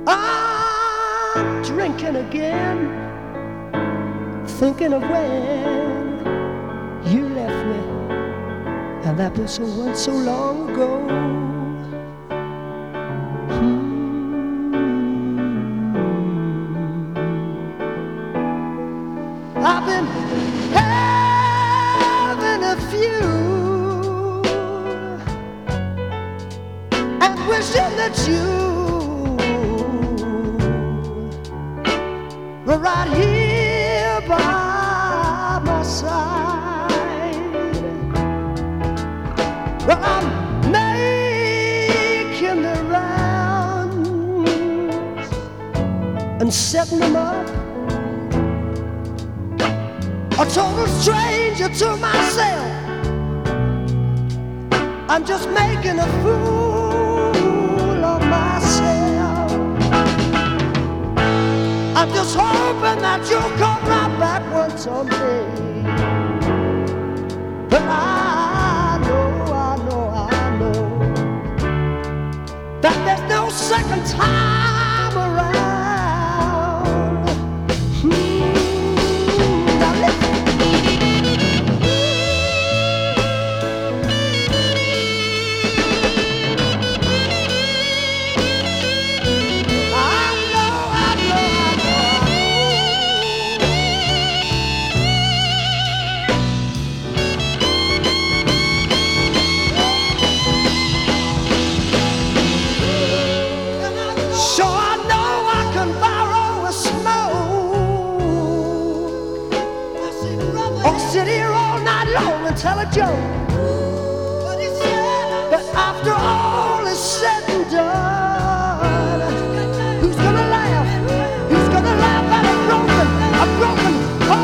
I'm drinking again, thinking of when you left me, and that was so long ago. I've been having a few and wishing that you were right here by my side. Well, I'm making the rounds and setting them up, a total stranger to myself. I'm just making a fool of myself. I'm just hoping that you'll come right back one someday. But I know that there's no second time around. Now listen. Or sit here all night long and tell a joke. But after all is said and done, who's gonna laugh? Who's gonna laugh at a broken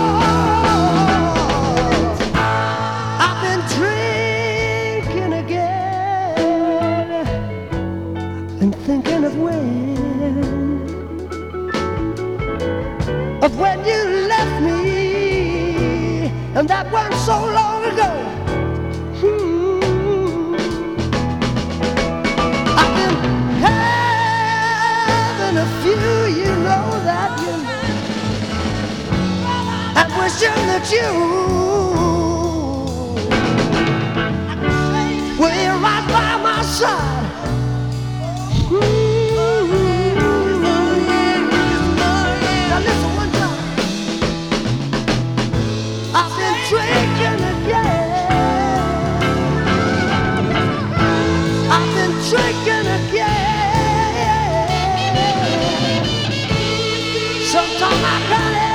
heart? I've been drinking again and thinking of when you left me. And that wasn't so long ago. I've been having a few, you know that, and wishing that you were here right by my side. Now listen one time. I've been drinking again. I've been drinking again. Sometimes I can't